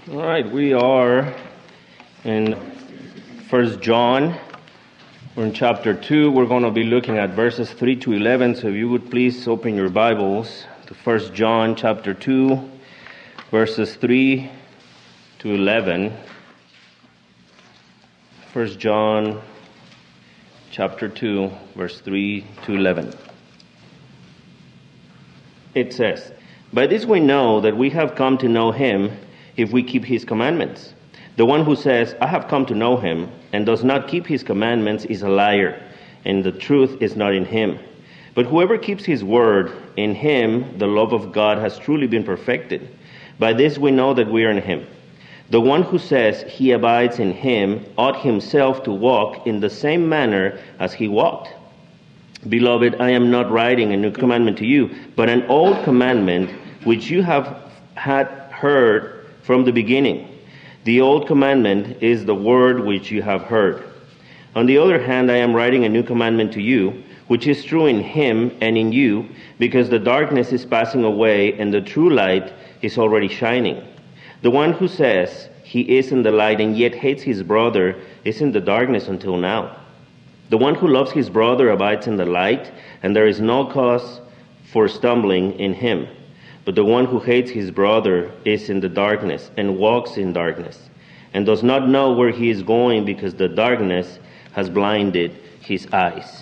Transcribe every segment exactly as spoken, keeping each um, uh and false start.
All right, we are in First John. We're in chapter two. We're going to be looking at verses three to eleven. So if you would please open your Bibles to First John chapter two, verses three to eleven. First John chapter two, verse three to eleven. It says, "By this we know that we have come to know him if we keep his commandments. The one who says, 'I have come to know him,' and does not keep his commandments is a liar, and the truth is not in him. But whoever keeps his word, in him the love of God has truly been perfected. By this we know that we are in him. The one who says he abides in him ought himself to walk in the same manner as he walked. Beloved, I am not writing a new commandment to you, but an old commandment which you have had heard from the beginning. The old commandment is the word which you have heard. On the other hand, I am writing a new commandment to you, which is true in him and in you, because the darkness is passing away and the true light is already shining. The one who says he is in the light and yet hates his brother is in the darkness until now. The one who loves his brother abides in the light, and there is no cause for stumbling in him. But the one who hates his brother is in the darkness and walks in darkness, and does not know where he is going because the darkness has blinded his eyes."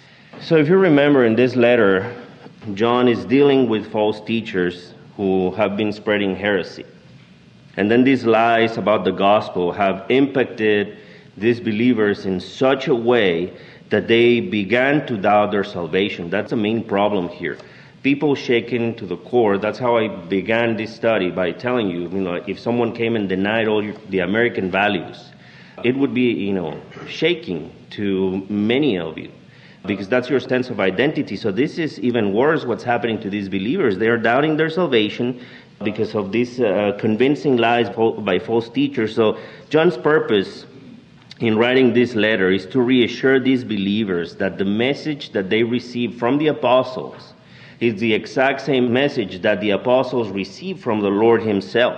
So if you remember in this letter, John is dealing with false teachers who have been spreading heresy. And then these lies about the gospel have impacted these believers in such a way that they began to doubt their salvation. That's the main problem here. People shaken to the core. That's how I began this study, by telling you, you know, if someone came and denied all your, the American values, it would be, you know, shaking to many of you, because that's your sense of identity. So this is even worse what's happening to these believers. They are doubting their salvation because of these uh, convincing lies by false teachers. So John's purpose in writing this letter is to reassure these believers that the message that they received from the apostles is the exact same message that the apostles received from the Lord himself.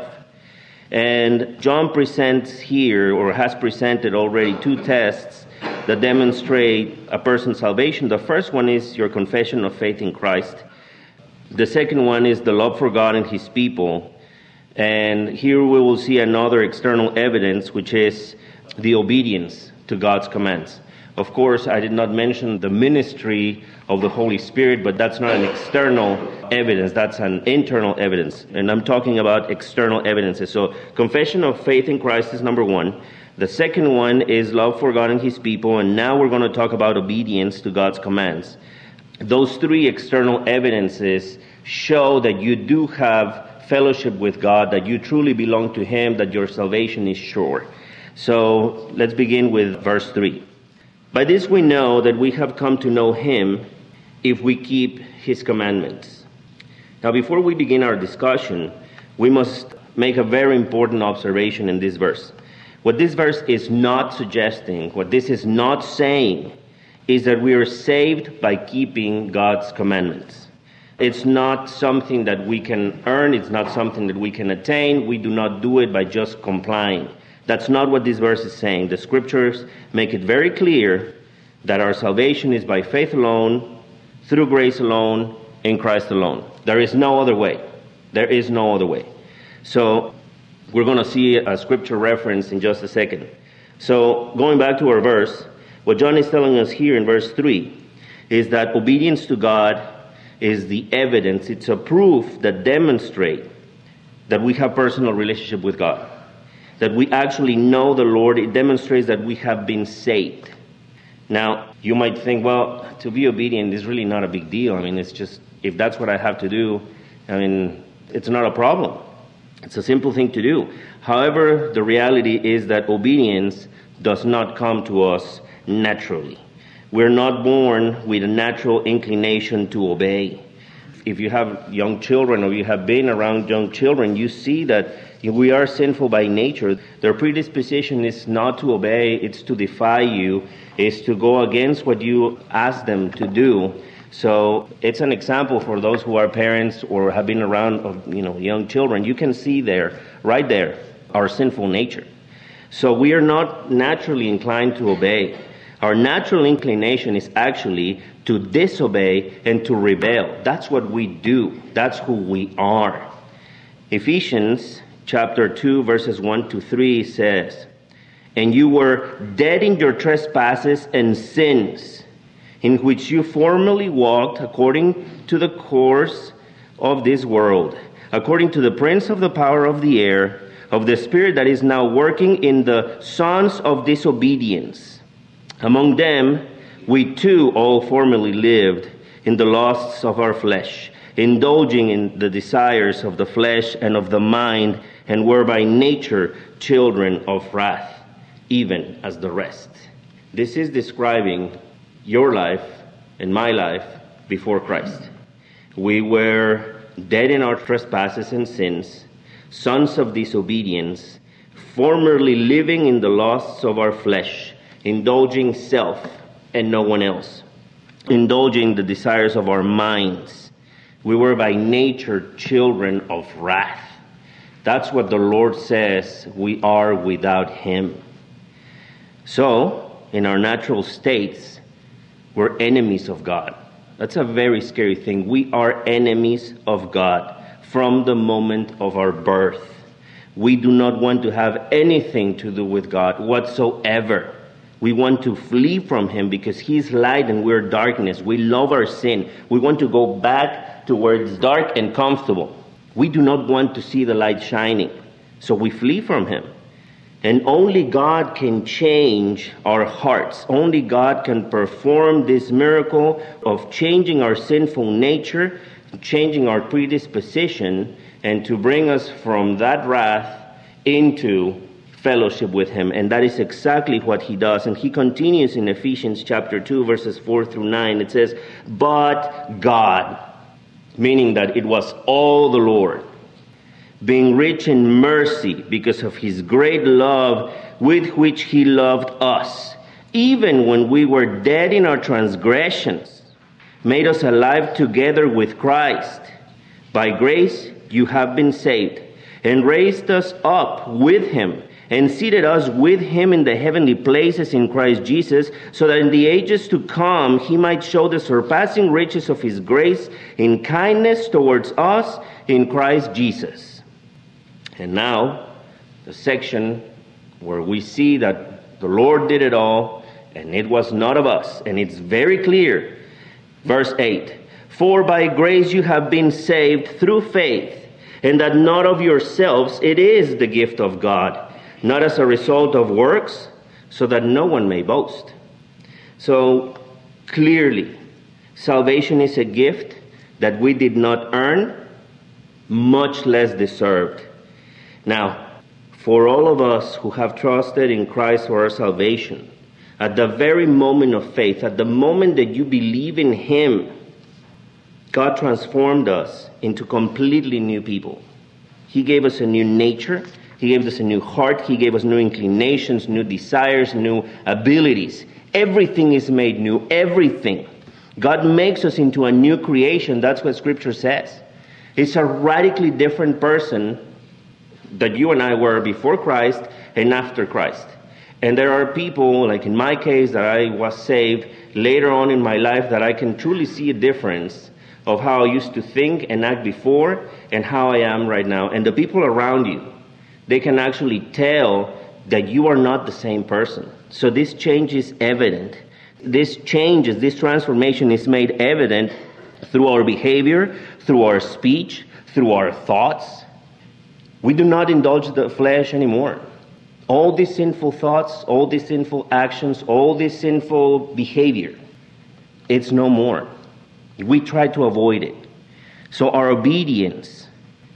And John presents here, or has presented already, two tests that demonstrate a person's salvation. The first one is your confession of faith in Christ. The second one is the love for God and his people. And here we will see another external evidence, which is the obedience to God's commands. Of course, I did not mention the ministry of the Holy Spirit, but that's not an external evidence, that's an internal evidence. And I'm talking about external evidences. So confession of faith in Christ is number one. The second one is love for God and his people, and now we're going to talk about obedience to God's commands. Those three external evidences show that you do have fellowship with God, that you truly belong to him, that your salvation is sure. So let's begin with verse three. "By this we know that we have come to know him if we keep his commandments." Now, before we begin our discussion, we must make a very important observation in this verse. What this verse is not suggesting, what this is not saying, is that we are saved by keeping God's commandments. It's not something that we can earn. It's not something that we can attain. We do not do it by just complying. That's not what this verse is saying. The scriptures make it very clear that our salvation is by faith alone, through grace alone, in Christ alone. There is no other way. There is no other way. So we're going to see a scripture reference in just a second. So going back to our verse, what John is telling us here in verse three is that obedience to God is the evidence. It's a proof that demonstrates that we have personal relationship with God, that we actually know the Lord. It demonstrates that we have been saved. Now, you might think, well, to be obedient is really not a big deal. I mean, it's just, if that's what I have to do, I mean, it's not a problem. It's a simple thing to do. However, the reality is that obedience does not come to us naturally. We're not born with a natural inclination to obey. If you have young children, or you have been around young children, you see that we are sinful by nature. Their predisposition is not to obey, it's to defy you, is to go against what you ask them to do. So it's an example for those who are parents or have been around, you know, young children. You can see there, right there, our sinful nature. So we are not naturally inclined to obey. Our natural inclination is actually to disobey and to rebel. That's what we do. That's who we are. Ephesians chapter two, verses one to three says, "And you were dead in your trespasses and sins, in which you formerly walked according to the course of this world, according to the prince of the power of the air, of the spirit that is now working in the sons of disobedience. Among them we too all formerly lived in the lusts of our flesh, indulging in the desires of the flesh and of the mind, and were by nature children of wrath, even as the rest." This is describing your life and my life before Christ. We were dead in our trespasses and sins, sons of disobedience, formerly living in the lusts of our flesh, indulging self and no one else, indulging the desires of our minds. We were by nature children of wrath. That's what the Lord says we are without Him. So, in our natural states, we're enemies of God. That's a very scary thing. We are enemies of God from the moment of our birth. We do not want to have anything to do with God whatsoever. We want to flee from Him because He's light and we're darkness. We love our sin. We want to go back to where it's dark and comfortable. We do not want to see the light shining. So we flee from Him. And only God can change our hearts. Only God can perform this miracle of changing our sinful nature, changing our predisposition, and to bring us from that wrath into fellowship with Him. And that is exactly what He does. And He continues in Ephesians chapter two, verses four through nine. It says, "But God," meaning that it was all the Lord, "being rich in mercy because of His great love with which He loved us, even when we were dead in our transgressions, made us alive together with Christ. By grace you have been saved, and raised us up with Him, and seated us with Him in the heavenly places in Christ Jesus, so that in the ages to come He might show the surpassing riches of His grace in kindness towards us in Christ Jesus." And now, the section where we see that the Lord did it all, and it was not of us. And it's very clear. Verse eight, "For by grace you have been saved through faith, and that not of yourselves, it is the gift of God, not as a result of works, so that no one may boast." So, clearly, salvation is a gift that we did not earn, much less deserved. Now, for all of us who have trusted in Christ for our salvation, at the very moment of faith, at the moment that you believe in Him, God transformed us into completely new people. He gave us a new nature. He gave us a new heart. He gave us new inclinations, new desires, new abilities. Everything is made new. Everything. God makes us into a new creation. That's what Scripture says. It's a radically different person that you and I were before Christ and after Christ. And there are people, like in my case, that I was saved later on in my life, that I can truly see a difference of how I used to think and act before and how I am right now. And the people around you, they can actually tell that you are not the same person. So this change is evident. This changes, this transformation is made evident through our behavior, through our speech, through our thoughts. We do not indulge the flesh anymore. All these sinful thoughts, all these sinful actions, all this sinful behavior, it's no more. We try to avoid it. So our obedience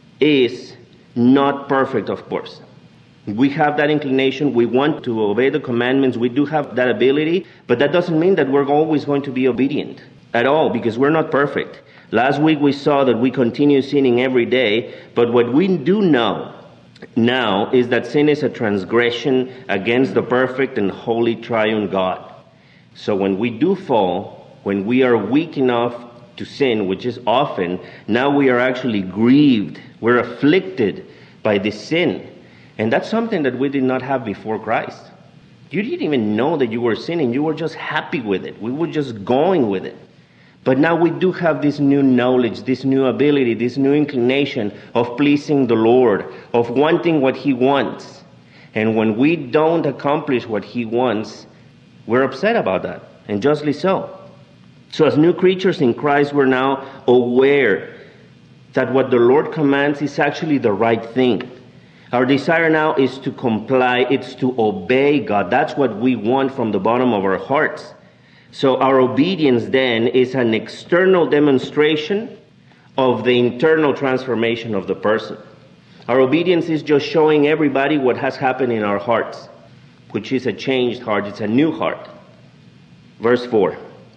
is not perfect, of course. We have that inclination. We want to obey the commandments. We do have that ability, but that doesn't mean that we're always going to be obedient at all, because we're not perfect. Last week we saw that we continue sinning every day, but what we do know now is that sin is a transgression against the perfect and holy triune God. So when we do fall, when we are weak enough to sin, which is often, now we are actually grieved. We're afflicted by this sin. And that's something that we did not have before Christ. You didn't even know that you were sinning. You were just happy with it. We were just going with it. But now we do have this new knowledge, this new ability, this new inclination of pleasing the Lord, of wanting what He wants. And when we don't accomplish what He wants, we're upset about that, and justly so. So as new creatures in Christ, we're now aware that what the Lord commands is actually the right thing. Our desire now is to comply, it's to obey God. That's what we want from the bottom of our hearts. So our obedience then is an external demonstration of the internal transformation of the person. Our obedience is just showing everybody what has happened in our hearts, which is a changed heart, it's a new heart. Verse four,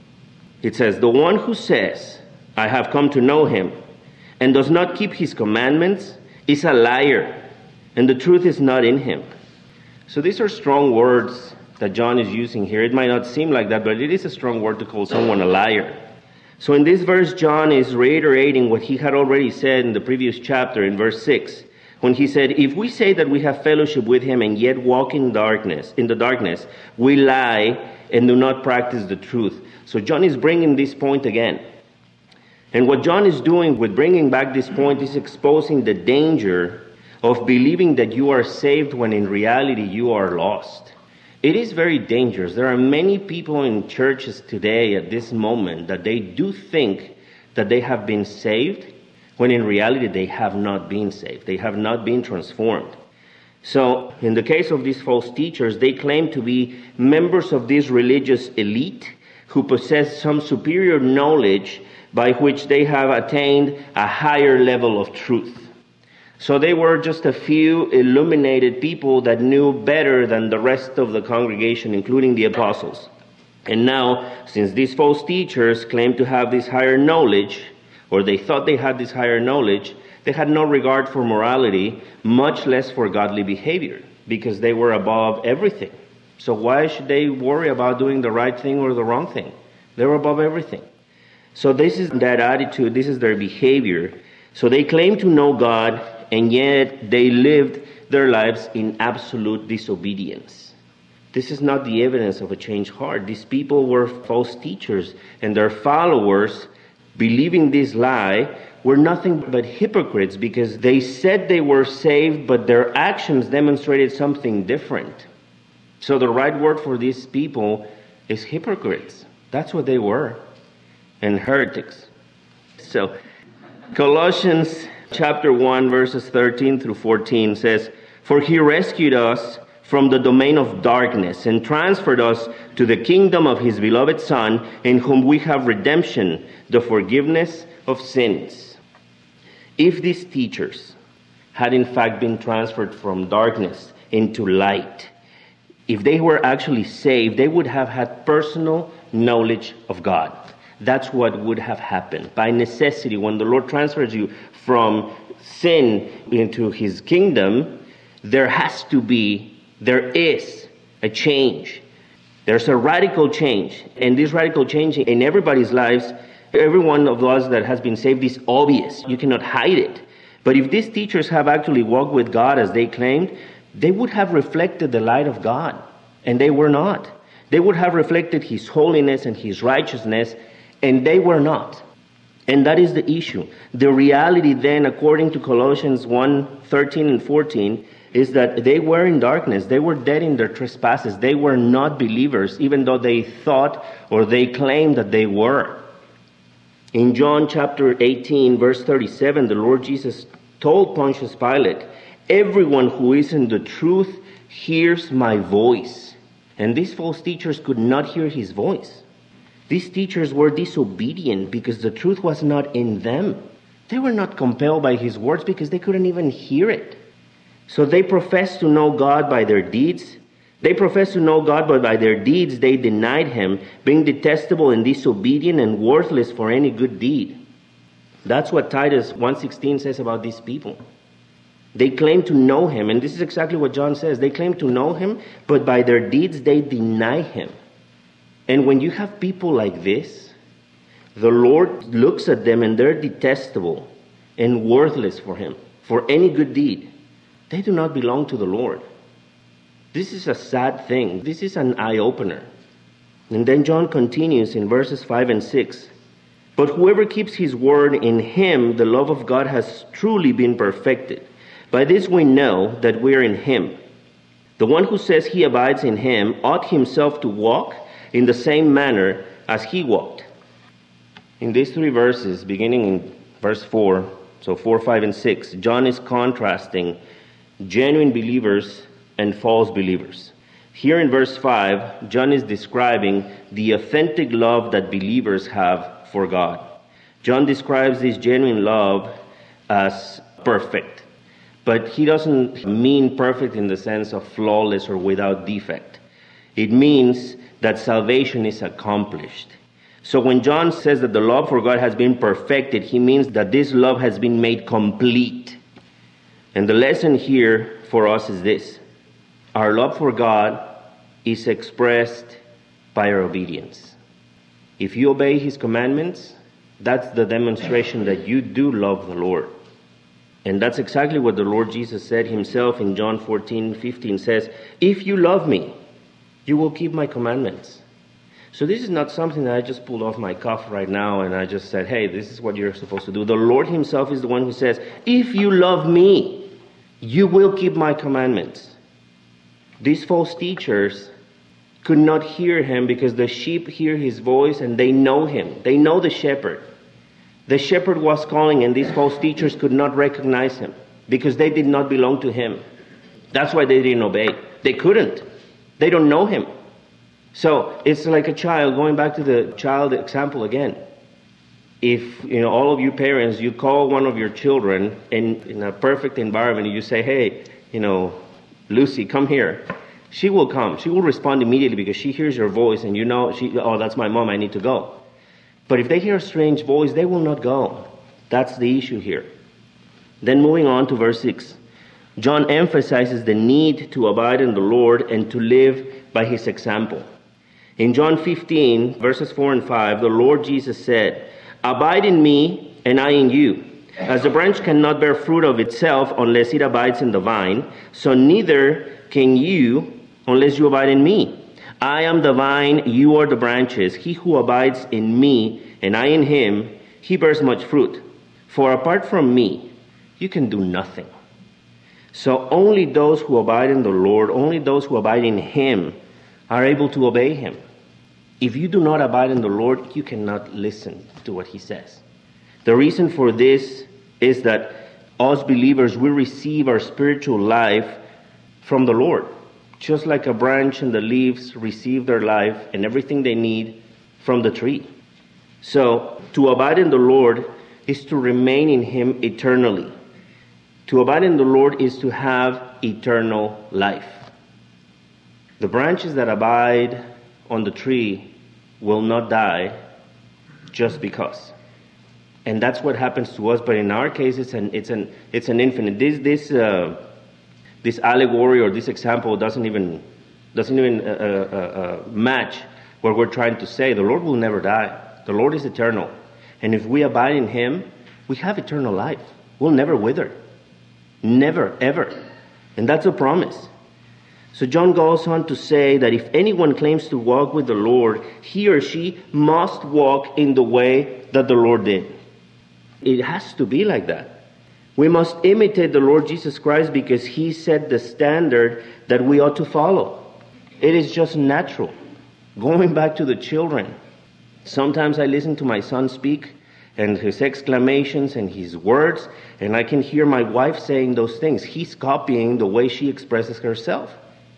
it says, "The one who says, 'I have come to know Him,' and does not keep His commandments is a liar, and the truth is not in him." So these are strong words that John is using here. It might not seem like that, but it is a strong word to call someone a liar. So in this verse, John is reiterating what he had already said in the previous chapter in verse six, when he said, "If we say that we have fellowship with Him and yet walk in darkness, in the darkness, we lie and do not practice the truth." So John is bringing this point again. And what John is doing with bringing back this point is exposing the danger of believing that you are saved when in reality you are lost. It is very dangerous. There are many people in churches today at this moment that they do think that they have been saved when in reality they have not been saved. They have not been transformed. So in the case of these false teachers, they claim to be members of this religious elite who possess some superior knowledge by which they have attained a higher level of truth. So they were just a few illuminated people that knew better than the rest of the congregation, including the apostles. And now, since these false teachers claim to have this higher knowledge, or they thought they had this higher knowledge, they had no regard for morality, much less for godly behavior, because they were above everything. So why should they worry about doing the right thing or the wrong thing? They were above everything. So this is that attitude, this is their behavior. So they claim to know God, and yet they lived their lives in absolute disobedience. This is not the evidence of a changed heart. These people were false teachers, and their followers, believing this lie, were nothing but hypocrites, because they said they were saved, but their actions demonstrated something different. So the right word for these people is hypocrites. That's what they were, and heretics. So Colossians chapter one, verses thirteen through fourteen says, "For He rescued us from the domain of darkness and transferred us to the kingdom of His beloved Son, in whom we have redemption, the forgiveness of sins." If these teachers had in fact been transferred from darkness into light, if they were actually saved, they would have had personal knowledge of God. That's what would have happened. By necessity, when the Lord transfers you from sin into His kingdom, there has to be, there is a change. There's a radical change. And this radical change in everybody's lives, every one of us that has been saved, is obvious. You cannot hide it. But if these teachers have actually walked with God as they claimed, they would have reflected the light of God. And they were not. They would have reflected His holiness and His righteousness, and they were not. And that is the issue. The reality then, according to Colossians one, thirteen and fourteen, is that they were in darkness. They were dead in their trespasses. They were not believers, even though they thought or they claimed that they were. In John chapter eighteen, verse thirty-seven, the Lord Jesus told Pontius Pilate, "Everyone who is in the truth hears my voice." And these false teachers could not hear His voice. These teachers were disobedient because the truth was not in them. They were not compelled by His words because they couldn't even hear it. So they professed to know God by their deeds. They professed to know God, but by their deeds they denied Him, being detestable and disobedient and worthless for any good deed. That's what Titus one sixteen says about these people. They claim to know Him, and this is exactly what John says. They claim to know Him, but by their deeds they deny Him. And when you have people like this, the Lord looks at them and they're detestable and worthless for Him, for any good deed. they do not belong to the Lord. This is a sad thing. This is an eye-opener. And then John continues in verses five and six. But whoever keeps his word, in him the love of God has truly been perfected. By this we know that we are in him. The one who says he abides in him ought himself to walk in the same manner as he walked. In these three verses, beginning in verse four, so four, five, and six, John is contrasting genuine believers and false believers. Here in verse five, John is describing the authentic love that believers have for God. John describes this genuine love as perfect. But he doesn't mean perfect in the sense of flawless or without defect. It means that salvation is accomplished. So when John says that the love for God has been perfected, he means that this love has been made complete. And the lesson here for us is this. Our love for God is expressed by our obedience. If you obey his commandments, that's the demonstration that you do love the Lord. And that's exactly what the Lord Jesus said himself in John fourteen fifteen says, if you love me, you will keep my commandments. So this is not something that I just pulled off my cuff right now and I just said, hey, this is what you're supposed to do. The Lord himself is the one who says, if you love me, you will keep my commandments. These false teachers could not hear him because the sheep hear his voice and they know him. They know the shepherd. The shepherd was calling and these false teachers could not recognize him because they did not belong to him. That's why they didn't obey. They couldn't. They don't know him. So it's like a child, going back to the child example again. If, you know, all of you parents, you call one of your children in, in a perfect environment and you say, hey, you know, Lucy, come here. She will come. She will respond immediately because she hears your voice and you know, she, oh, that's my mom, I need to go. But if they hear a strange voice, they will not go. That's the issue here. Then moving on to verse six. John emphasizes the need to abide in the Lord and to live by his example. In John fifteen, verses four and five, the Lord Jesus said, abide in me and I in you. As the branch cannot bear fruit of itself unless it abides in the vine, so neither can you unless you abide in me. I am the vine, you are the branches. He who abides in me and I in him, he bears much fruit. For apart from me, you can do nothing. So only those who abide in the Lord, only those who abide in him are able to obey him. If you do not abide in the Lord, you cannot listen to what he says. The reason for this is that us believers, we receive our spiritual life from the Lord. Just like a branch and the leaves receive their life and everything they need from the tree. So, to abide in the Lord is to remain in him eternally. To abide in the Lord is to have eternal life. The branches that abide on the tree will not die just because. And that's what happens to us. But in our case, it's an it's an it's an infinite. This this uh, this allegory or this example doesn't even doesn't even uh, uh, uh, match what we're trying to say. The Lord will never die. The Lord is eternal, and if we abide in him, we have eternal life. We'll never wither, never ever, and that's a promise. So John goes on to say that if anyone claims to walk with the Lord, he or she must walk in the way that the Lord did. It has to be like that. We must imitate the Lord Jesus Christ because he set the standard that we ought to follow. It is just natural. Going back to the children, sometimes I listen to my son speak and his exclamations and his words, and I can hear my wife saying those things. He's copying the way she expresses herself.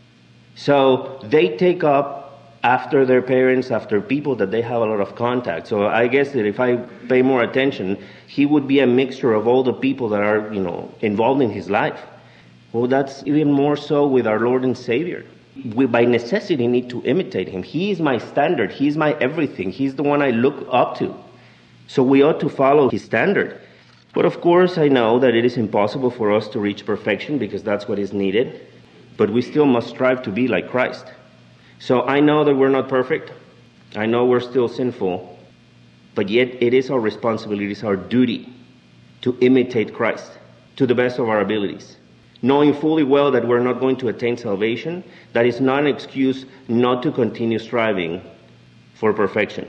So they take up after their parents, after people that they have a lot of contact. So I guess that if I pay more attention, he would be a mixture of all the people that are, you know, involved in his life. Well, that's even more so with our Lord and Savior. We, by necessity, need to imitate him. He is my standard. He's my everything. He's the one I look up to. So we ought to follow his standard. But of course, I know that it is impossible for us to reach perfection because that's what is needed. But we still must strive to be like Christ. So I know that we're not perfect. I know we're still sinful. But yet it is our responsibility, it is our duty to imitate Christ to the best of our abilities. knowing fully well that we're not going to attain salvation, that is not an excuse not to continue striving for perfection.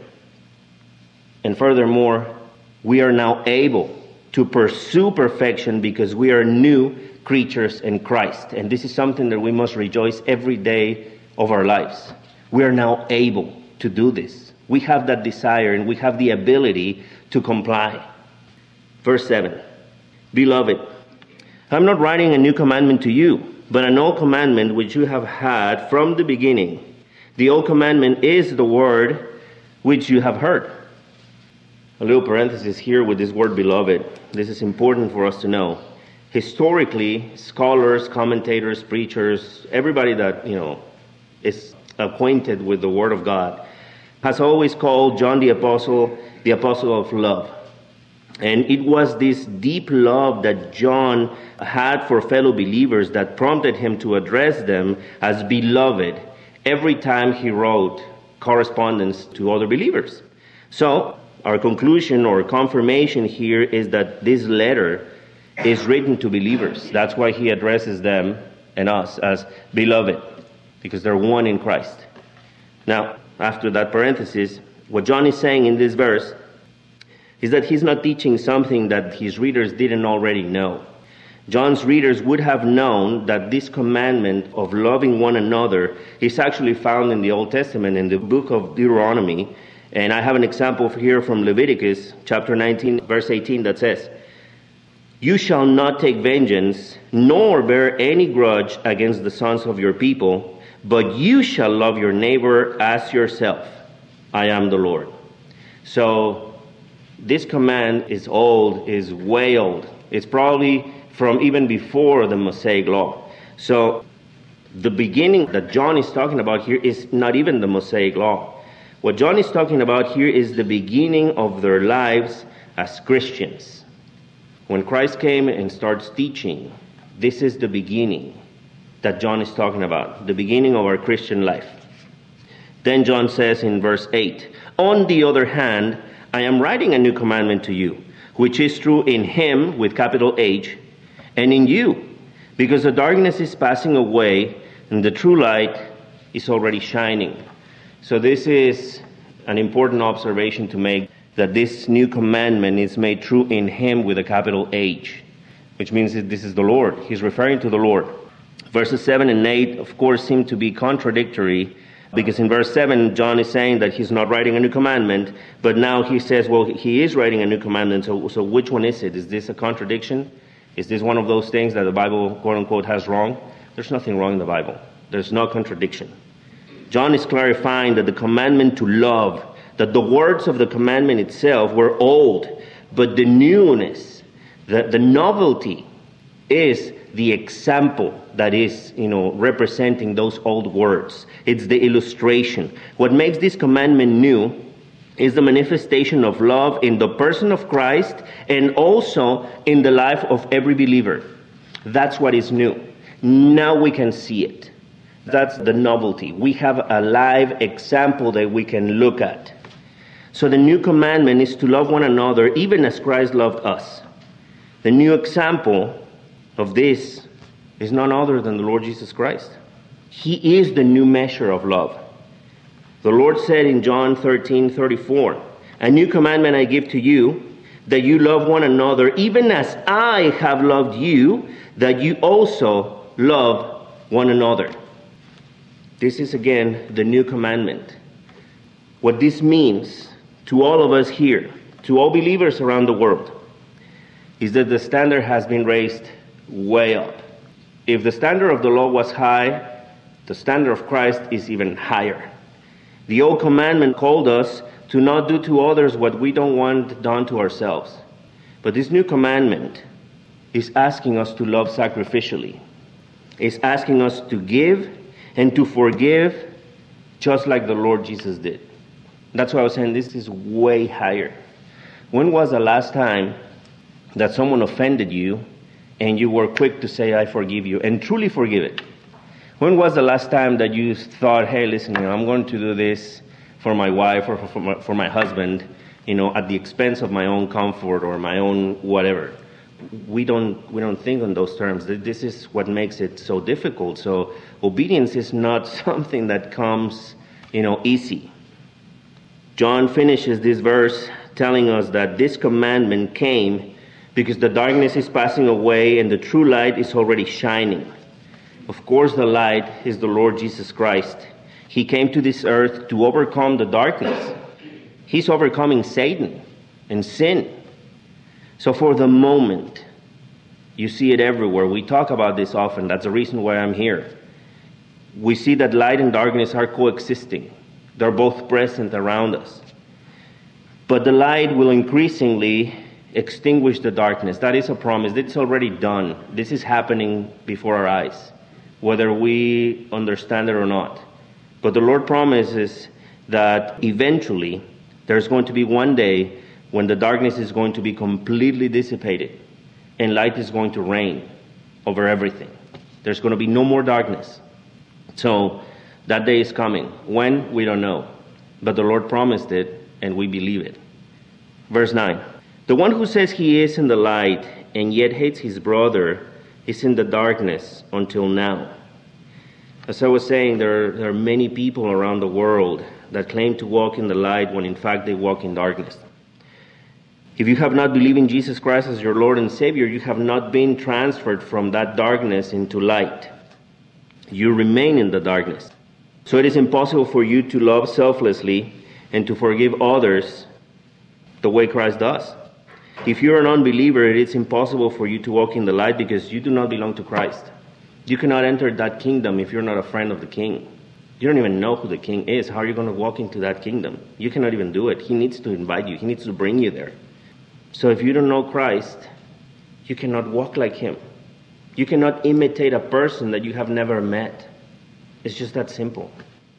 And furthermore, we are now able to pursue perfection because we are new creatures in Christ. And this is something that we must rejoice every day of our lives. We are now able to do this. We have that desire and we have the ability to comply. Verse seven, Beloved, I'm not writing a new commandment to you, but an old commandment which you have had from the beginning. The old commandment is the word which you have heard. A little parenthesis here with this word beloved. This is important for us to know. Historically, scholars, commentators, preachers, everybody that, you know, is acquainted with the Word of God has always called John the Apostle the Apostle of Love. And it was this deep love that John had for fellow believers that prompted him to address them as beloved every time he wrote correspondence to other believers. So, our conclusion or confirmation here is that this letter is written to believers. That's why he addresses them and us as beloved, because they're one in Christ. Now, after that parenthesis, what John is saying in this verse is that he's not teaching something that his readers didn't already know. John's readers would have known that this commandment of loving one another is actually found in the Old Testament, in the book of Deuteronomy. And I have an example here from Leviticus chapter nineteen, verse eighteen that says, You shall not take vengeance, nor bear any grudge against the sons of your people, but you shall love your neighbor as yourself. I am the Lord. So this command is old, is way old. It's probably from even before the Mosaic law. So the beginning that John is talking about here is not even the Mosaic law. What John is talking about here is the beginning of their lives as Christians. When Christ came and starts teaching, this is the beginning that John is talking about, the beginning of our Christian life. Then John says in verse eight, On the other hand, I am writing a new commandment to you, which is true in him, with capital H, and in you, because the darkness is passing away and the true light is already shining. So this is an important observation to make, that this new commandment is made true in him with a capital H, which means that this is the Lord. He's referring to the Lord. Verses seven and eight, of course, seem to be contradictory, because in verse seven, John is saying that he's not writing a new commandment, but now he says, well, he is writing a new commandment, so, so which one is it? Is this a contradiction? Is this one of those things that the Bible, quote-unquote, has wrong? There's nothing wrong in the Bible. There's no contradiction. John is clarifying that the commandment to love, that the words of the commandment itself were old, but the newness, the, the novelty is the example that is, you know, representing those old words. It's the illustration. What makes this commandment new is the manifestation of love in the person of Christ and also in the life of every believer. That's what is new. Now we can see it. That's the novelty. We have a live example that we can look at. So the new commandment is to love one another even as Christ loved us. The new example of this is none other than the Lord Jesus Christ. He is the new measure of love. The Lord said in John thirteen thirty-four, A new commandment I give to you, that you love one another even as I have loved you, that you also love one another. This is again the new commandment. What this means to all of us here, to all believers around the world, is that the standard has been raised way up. If the standard of the law was high, the standard of Christ is even higher. The old commandment called us to not do to others what we don't want done to ourselves. But this new commandment is asking us to love sacrificially. It's asking us to give and to forgive just like the Lord Jesus did. That's why I was saying this is way higher. When was the last time that someone offended you and you were quick to say, I forgive you, and truly forgive it? When was the last time that you thought, hey, listen, you know, I'm going to do this for my wife or for my, for my husband, you know, at the expense of my own comfort or my own whatever? we don't we don't think in those terms. This is what makes it so difficult. So obedience is not something that comes, you know, easy. John finishes this verse telling us that this commandment came because the darkness is passing away and the true light is already shining. Of course, the light is the Lord Jesus Christ. He came to this earth to overcome the darkness. He's overcoming Satan and sin. So for the moment, you see it everywhere. We talk about this often. That's the reason why I'm here. We see that light and darkness are coexisting. They're both present around us. But the light will increasingly extinguish the darkness. That is a promise. It's already done. This is happening before our eyes, whether we understand it or not. But the Lord promises that eventually there's going to be one day when the darkness is going to be completely dissipated and light is going to reign over everything. There's going to be no more darkness. So that day is coming. When? We don't know. But the Lord promised it, and we believe it. Verse nine. The one who says he is in the light and yet hates his brother is in the darkness until now. As I was saying, there are, there are many people around the world that claim to walk in the light when in fact they walk in darkness. If you have not believed in Jesus Christ as your Lord and Savior, you have not been transferred from that darkness into light. You remain in the darkness. So it is impossible for you to love selflessly and to forgive others the way Christ does. If you're an unbeliever, it is impossible for you to walk in the light because you do not belong to Christ. You cannot enter that kingdom if you're not a friend of the King. You don't even know who the King is. How are you going to walk into that kingdom? You cannot even do it. He needs to invite you. He needs to bring you there. So if you don't know Christ, you cannot walk like Him. You cannot imitate a person that you have never met. It's just that simple.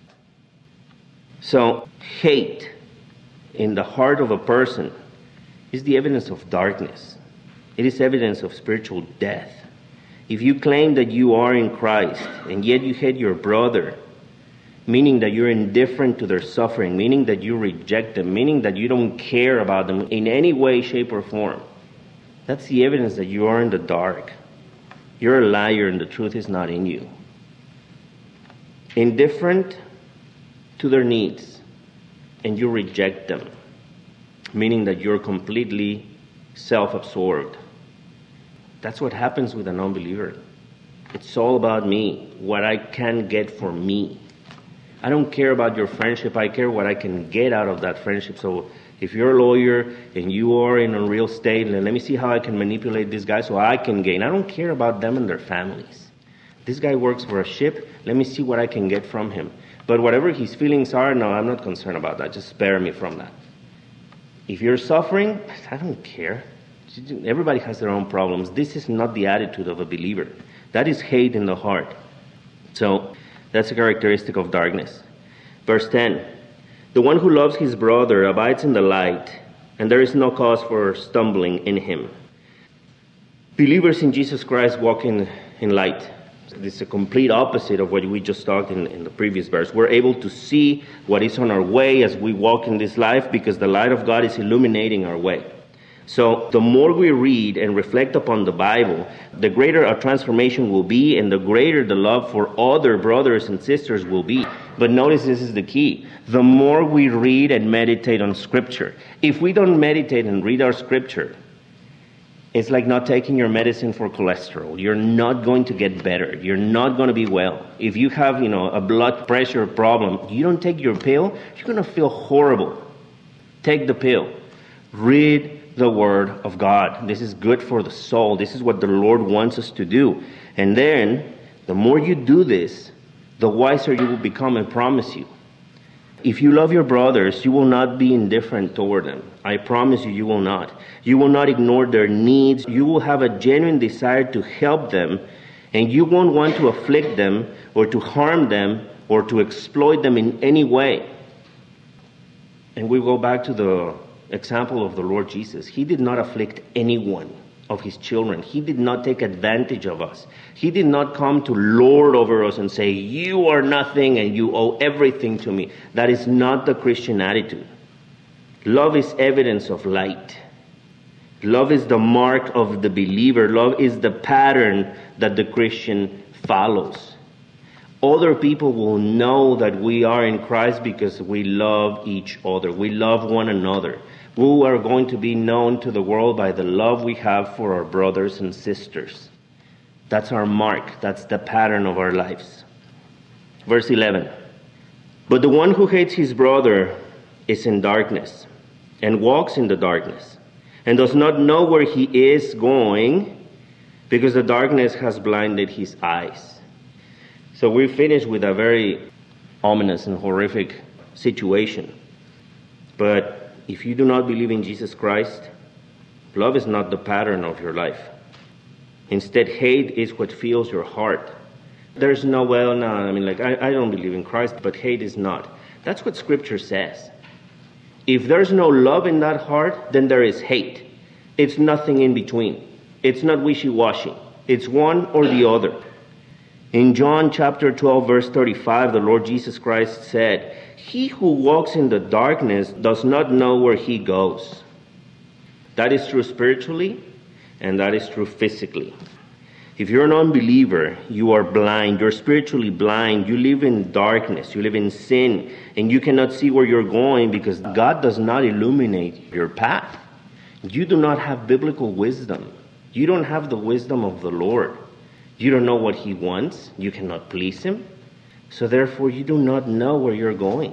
So hate in the heart of a person is the evidence of darkness. It is evidence of spiritual death. If you claim that you are in Christ and yet you hate your brother, meaning that you're indifferent to their suffering, meaning that you reject them, meaning that you don't care about them in any way, shape, or form, that's the evidence that you are in the dark. You're a liar and the truth is not in you. Indifferent to their needs and you reject them, meaning that you're completely self-absorbed. That's what happens with an unbeliever. It's all about me, what I can get for me. I don't care about your friendship. I care what I can get out of that friendship. So if you're a lawyer and you are in a real estate, then let me see how I can manipulate this guy so I can gain. I don't care about them and their families. This guy works for a ship. Let me see what I can get from him. But whatever his feelings are, no, I'm not concerned about that. Just spare me from that. If you're suffering, I don't care. Everybody has their own problems. This is not the attitude of a believer. That is hate in the heart. So that's a characteristic of darkness. Verse ten. The one who loves his brother abides in the light, and there is no cause for stumbling in him. Believers in Jesus Christ walk in, in light. This is a complete opposite of what we just talked in, in the previous verse. We're able to see what is on our way as we walk in this life because the light of God is illuminating our way. So the more we read and reflect upon the Bible, the greater our transformation will be and the greater the love for other brothers and sisters will be. But notice this is the key. The more we read and meditate on Scripture. If we don't meditate and read our Scripture, it's like not taking your medicine for cholesterol. You're not going to get better. You're not going to be well. If you have, you know, a blood pressure problem, you don't take your pill, you're going to feel horrible. Take the pill. Read the Word of God. This is good for the soul. This is what the Lord wants us to do. And then, the more you do this, the wiser you will become, I promise you. If you love your brothers, you will not be indifferent toward them. I promise you, you will not. You will not ignore their needs. You will have a genuine desire to help them, and you won't want to afflict them or to harm them or to exploit them in any way. And we go back to the example of the Lord Jesus. He did not afflict anyone of his children. He did not take advantage of us. He did not come to lord over us and say, you are nothing and you owe everything to me. That is not the Christian attitude. Love is evidence of light. Love is the mark of the believer. Love is the pattern that the Christian follows. Other people will know that we are in Christ because we love each other. We love one another. We are going to be known to the world by the love we have for our brothers and sisters. That's our mark. That's the pattern of our lives. Verse eleven. But the one who hates his brother is in darkness and walks in the darkness and does not know where he is going because the darkness has blinded his eyes. So we finish with a very ominous and horrific situation. But if you do not believe in Jesus Christ, love is not the pattern of your life. Instead, hate is what fills your heart. There's no, well, no, I mean, like, I, I don't believe in Christ, but hate is not. That's what Scripture says. If there's no love in that heart, then there is hate. It's nothing in between. It's not wishy-washy. It's one or the other. In John chapter twelve, verse thirty-five, the Lord Jesus Christ said, "He who walks in the darkness does not know where he goes." That is true spiritually, and that is true physically. If you're an unbeliever, you are blind. You're spiritually blind. You live in darkness. You live in sin, and you cannot see where you're going because God does not illuminate your path. You do not have biblical wisdom. You don't have the wisdom of the Lord. You don't know what he wants. You cannot please him. So therefore, you do not know where you're going.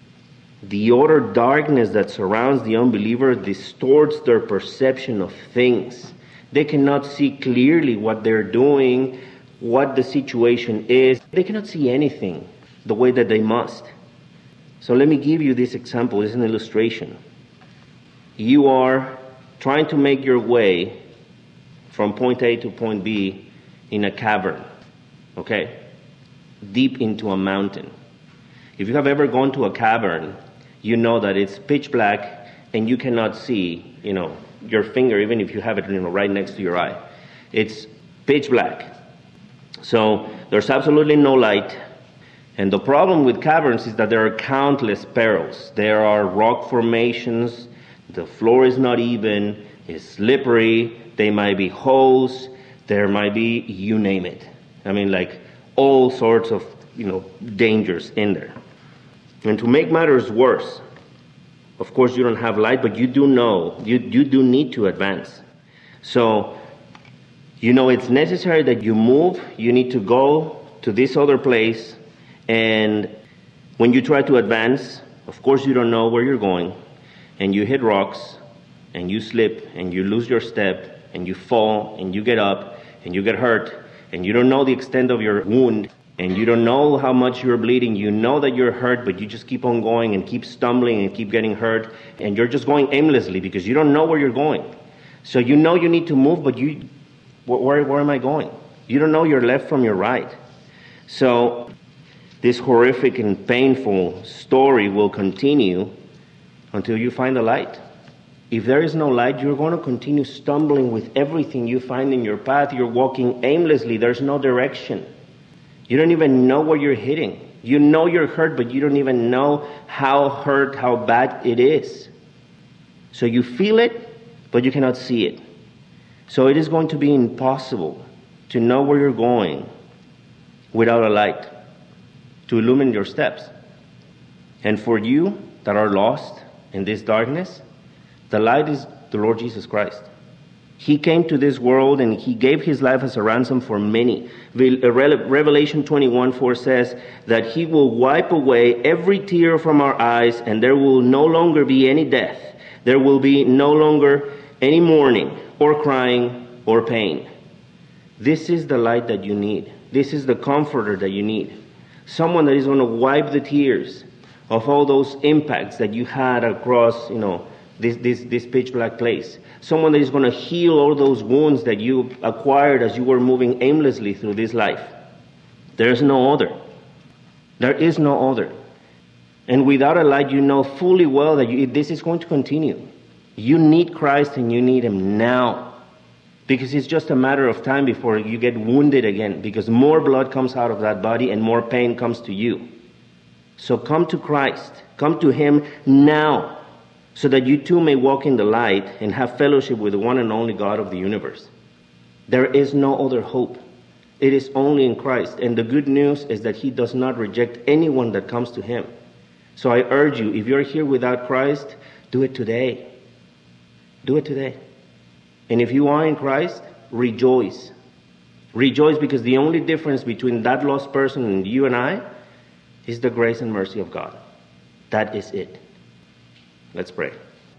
The utter darkness that surrounds the unbeliever distorts their perception of things. They cannot see clearly what they're doing, what the situation is. They cannot see anything the way that they must. So let me give you this example. It's an illustration. You are trying to make your way from point A to point B in a cavern, okay? Deep into a mountain. If you have ever gone to a cavern, you know that it's pitch black and you cannot see, you know, your finger, even if you have it, you know, right next to your eye. It's pitch black. So there's absolutely no light. And the problem with caverns is that there are countless perils. There are rock formations. The floor is not even. It's slippery. There might be holes. There might be, you name it. I mean, like all sorts of, you know, dangers in there. And to make matters worse, of course, you don't have light, but you do know, you, you do need to advance. So, you know, it's necessary that you move. You need to go to this other place. And when you try to advance, of course, you don't know where you're going. And you hit rocks, and you slip, and you lose your step, and you fall, and you get up, and you get hurt, and you don't know the extent of your wound, and you don't know how much you're bleeding. You know that you're hurt, but you just keep on going and keep stumbling and keep getting hurt, and you're just going aimlessly because you don't know where you're going. So you know you need to move, but you, where, where am I going? You don't know your left from your right. So this horrific and painful story will continue until you find the light. If there is no light, you're going to continue stumbling with everything you find in your path. You're walking aimlessly. There's no direction. You don't even know where you're hitting. You know you're hurt, but you don't even know how hurt, how bad it is. So you feel it, but you cannot see it. So it is going to be impossible to know where you're going without a light to illumine your steps. And for you that are lost in this darkness, the light is the Lord Jesus Christ. He came to this world and he gave his life as a ransom for many. Revelation twenty-one four says that he will wipe away every tear from our eyes, and there will no longer be any death. There will be no longer any mourning or crying or pain. This is the light that you need. This is the comforter that you need. Someone that is going to wipe the tears of all those impacts that you had across, you know, This, this, this pitch black place. Someone that is going to heal all those wounds that you acquired as you were moving aimlessly through this life. There is no other. There is no other. And without a light, you know fully well that you, this is going to continue. You need Christ and you need him now. Because it's just a matter of time before you get wounded again. Because more blood comes out of that body and more pain comes to you. So come to Christ. Come to him now, so that you too may walk in the light and have fellowship with the one and only God of the universe. There is no other hope. It is only in Christ. And the good news is that he does not reject anyone that comes to him. So I urge you, if you're here without Christ, do it today. Do it today. And if you are in Christ, rejoice. Rejoice, because the only difference between that lost person and you and I is the grace and mercy of God. That is it. Let's pray.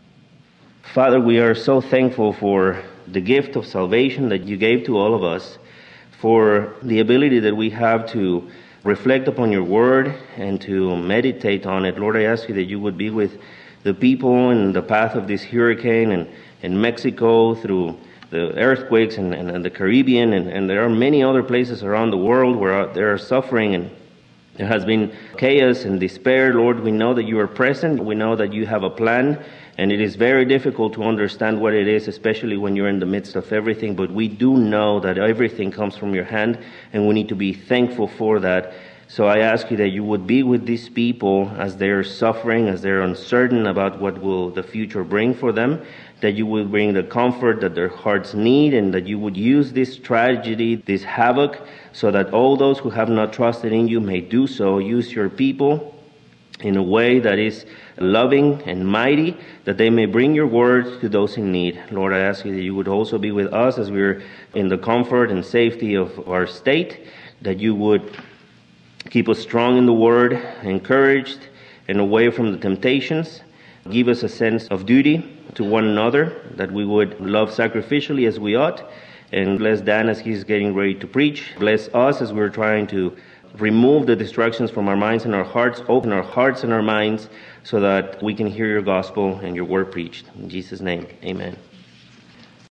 Father, we are so thankful for the gift of salvation that you gave to all of us, for the ability that we have to reflect upon your word and to meditate on it. Lord, I ask you that you would be with the people in the path of this hurricane and in Mexico, through the earthquakes and, and, and the Caribbean, and, and there are many other places around the world where there are suffering and there has been chaos and despair. Lord, we know that you are present. We know that you have a plan, and it is very difficult to understand what it is, especially when you're in the midst of everything. But we do know that everything comes from your hand, and we need to be thankful for that. So I ask you that you would be with these people as they're suffering, as they're uncertain about what will the future bring for them, that you will bring the comfort that their hearts need, and that you would use this tragedy, this havoc, so that all those who have not trusted in you may do so. Use your people in a way that is loving and mighty, that they may bring your word to those in need. Lord, I ask you that you would also be with us as we're in the comfort and safety of our state, that you would keep us strong in the word, encouraged, and away from the temptations. Give us a sense of duty to one another, that we would love sacrificially as we ought. And bless Dan as he's getting ready to preach. Bless us as we're trying to remove the distractions from our minds and our hearts, open our hearts and our minds so that we can hear your gospel and your word preached. In Jesus' name, amen.